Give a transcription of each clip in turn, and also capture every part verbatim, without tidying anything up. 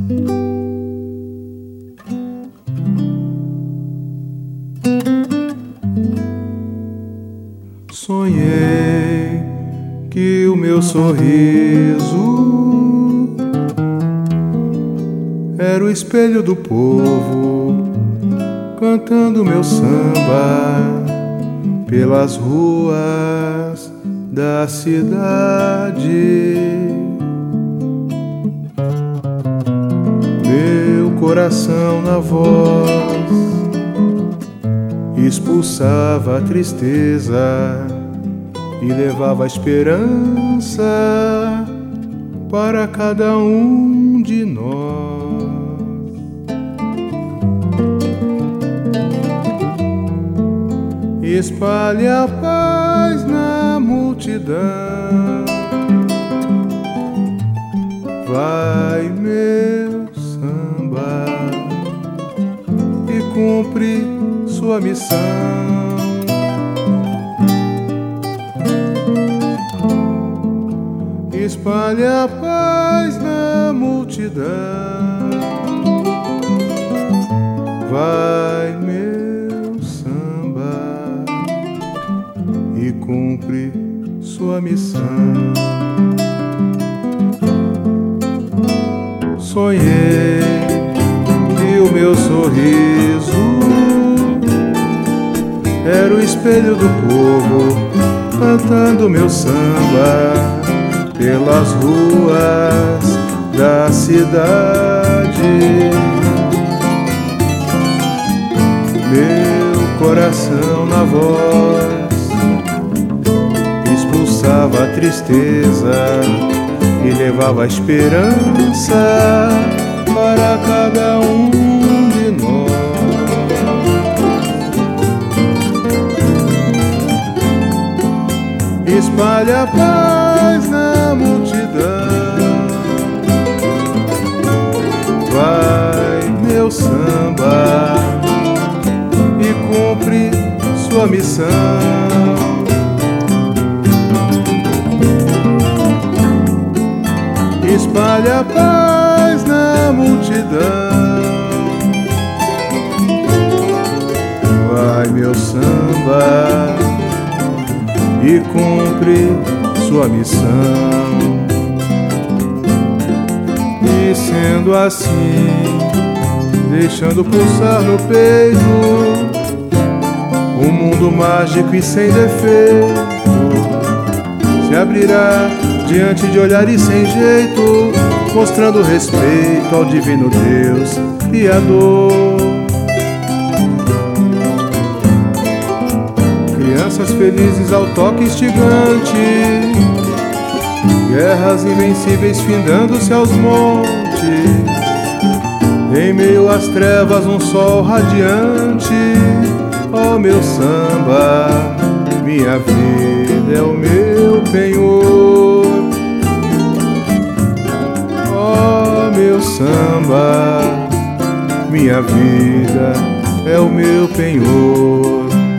Sonhei que o meu sorriso era o espelho do povo, cantando meu samba pelas ruas da cidade. Meu coração na voz expulsava a tristeza e levava a esperança para cada um de nós. Espalhe a paz na multidão, vai meu samba e cumpre sua missão. Espalhe a paz na multidão, vai meu samba e cumpre sua missão. Sonhei que o meu sorriso era o espelho do povo, cantando meu samba pelas ruas da cidade. Meu coração na voz expulsava a tristeza e levava a esperança para cada um de nós. Espalhe a paz na multidão, vai meu samba e cumpre sua missão. Espalhe a paz na multidão, vai meu samba e cumpre sua missão. E sendo assim, deixando pulsar no peito um mundo mágico e sem defeito, se abrirá diante de olhares sem jeito, mostrando respeito ao divino Deus Criador. Crianças felizes ao toque instigante, guerras invencíveis findando-se aos montes, em meio às trevas um sol radiante. Ó meu samba, minha vida é o meu penhor. Ó meu samba, minha vida é o meu penhor.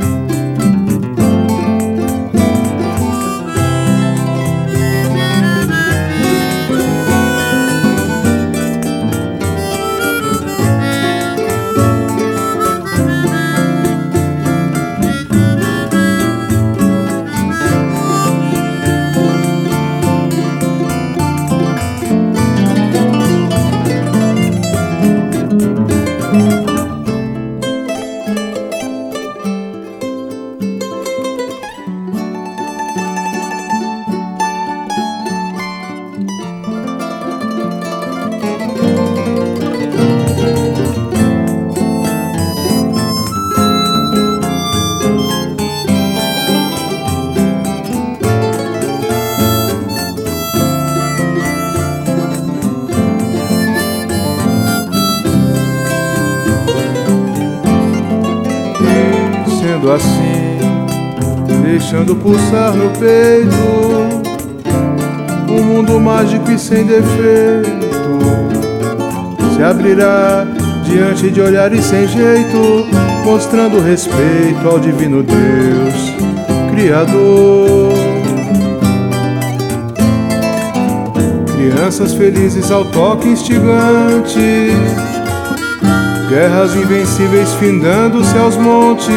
Assim, deixando pulsar no peito um mundo mágico e sem defeito, se abrirá diante de olhares sem jeito, mostrando respeito ao divino Deus Criador. crianças felizes ao toque instigante, guerras invencíveis findando-se aos montes,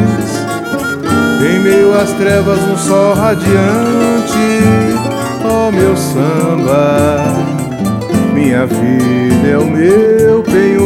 em meio às trevas um sol radiante. Ó meu samba, minha vida é o meu penhor.